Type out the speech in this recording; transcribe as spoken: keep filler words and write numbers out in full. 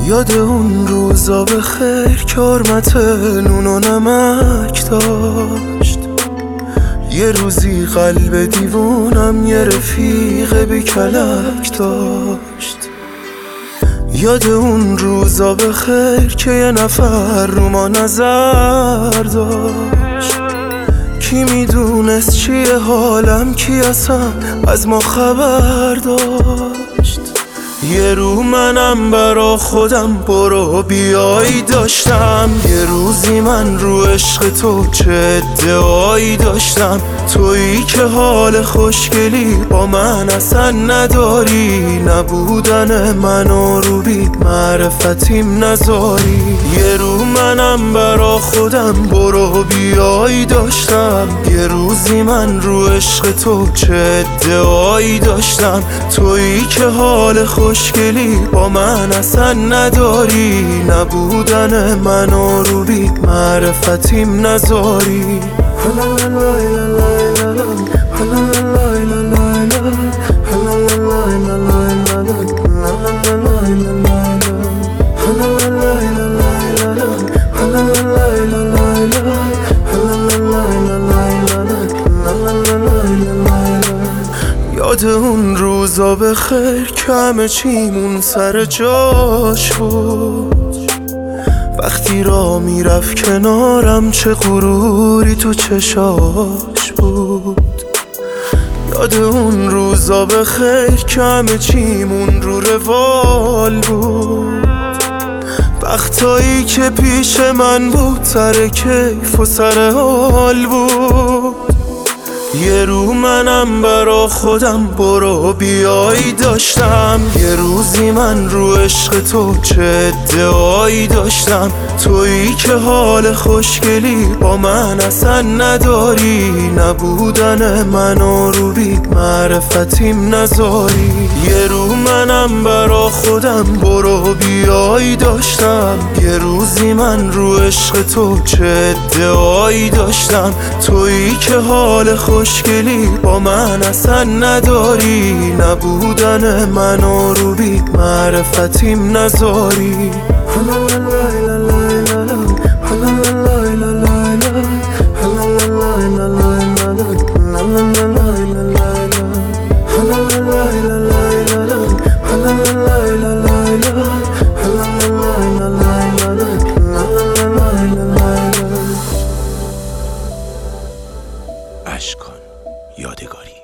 یاد اون روزا به خیر که حرمت نون و نمک داشت. یه روزی قلب دیوونم یه رفیق بی کلک داشت. یاد اون روزا به خیر که یه نفر رو ما نظر داشت. کی میدونست چیه حالم، کی اصلا از ما خبر داشت. یه رو منم برا خودم برو بیایی داشتم. یه روزی من رو عشق تو چه ادعایی داشتم. تویی که حال خوشگلی با من اصلا نداری. نبودن منو رو بی معرفتیم نذاری. یه رو منم برا خودم برو بیایی داشتم. یه روزی من رو عشق تو چه ادعایی داشتم. تویی که حال خوشگلی با من اصلا نداری. نبودن منو رو بی معرفتیم نذاری. یاد اون روزا به خیر که همه چیمون سر جاش بود. وقتی را میرفت کنارم چه غروری تو چشاش بود. یاد اون روزا به خیر که همه چیمون رو روال بود. وقتایی که پیش من بود سر کیف و سر حال بود. یه رو منم برا خودم برو بیایی داشتم. یه روزی من رو عشق تو چه ادعایی داشتم. تویی که حال خوشگلی با من اصلا نداری. نبودن منو رو بی معرفتیم نذاری. یه رو منم برا خودم برو بیایی داشتم. یه روزی من رو عشق تو چه ادعایی داشتم. تویی که حال خوشگلی با من اصلا نداری. نبودن منو رو بی معرفتیم نذاری. اشکان یادگاری.